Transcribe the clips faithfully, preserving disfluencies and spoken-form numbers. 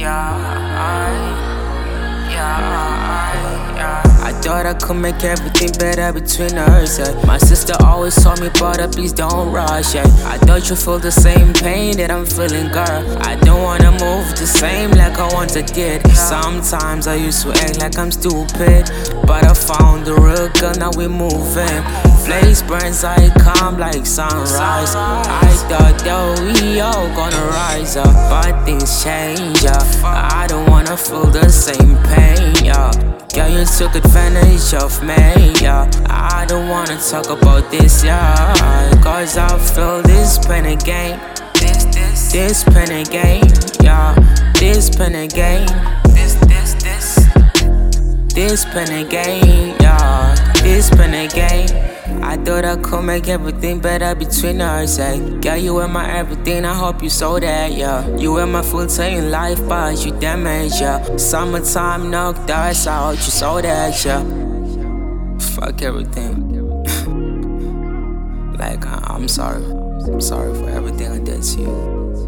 yeah, I, yeah, I, yeah. I thought I could make everything better between us, yeah. My sister always told me, brother, please don't rush, yeah. I thought you feel the same pain that I'm feeling, girl. I don't wanna move the same like I once I did. Sometimes I used to act like I'm stupid, but I found the real girl, now we moving. Flames burns, I calm like sunrise. I thought that we all gonna rise up, but things change, yeah. I don't wanna feel the same pain, yeah. Girl, you took advantage of me, yeah. I don't wanna talk about this, yeah. Cause I feel this pain again. This, this, this pain again, yeah. This pain again. This, this, this. This pain again, yeah. This pain again. I thought I could make everything better between us, eh? Girl, you were my everything, I hope you saw that, yeah. You were my full time life, but you damaged, yeah. Summertime knocked us out, you saw that, yeah. Fuck everything. Like, I I'm sorry. I'm sorry for everything I did to you.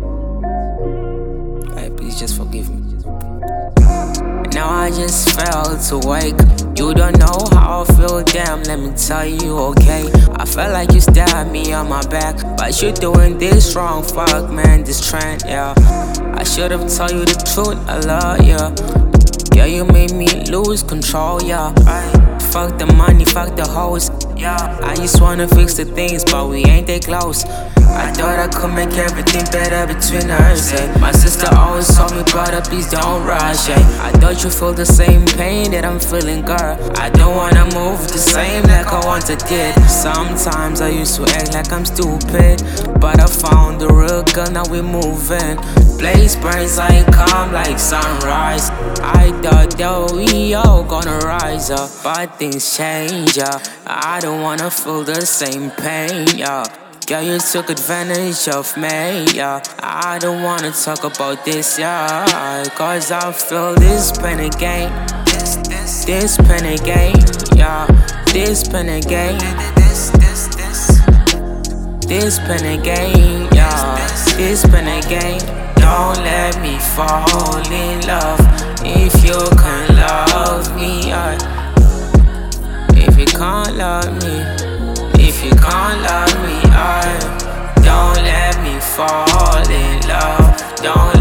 Like, please just forgive me. Now I just felt to wake. You don't know how I feel, damn, let me tell you, okay. I felt like you stabbed me on my back, but you doing this wrong, fuck man, this trend, yeah. I should've told you the truth, I love you. Yeah, you made me lose control, yeah. Fuck the money, fuck the hoes, yeah. I just wanna fix the things, but we ain't that close. I thought I could make everything better between us, eh? My sister always told me, brother, please don't rush, eh? I thought you feel the same pain that I'm feeling, girl. I don't wanna move the same like I once I did. Sometimes I used to act like I'm stupid, but I found the real girl, now we moving. Blaze burns, I calm like sunrise. I thought that we all gonna rise up, but things change, yeah. I don't wanna feel the same pain, yeah. Girl, you took advantage of me, yeah. I don't wanna talk about this, yeah. Cause I feel this pain again. This, this, this pain again, yeah. This pain again. This, this, this. This pain again, yeah. This pain again. Don't let me fall in love if you can't love me, yeah. If you can't love me, if you can't love me, I don't let me fall in love. Don't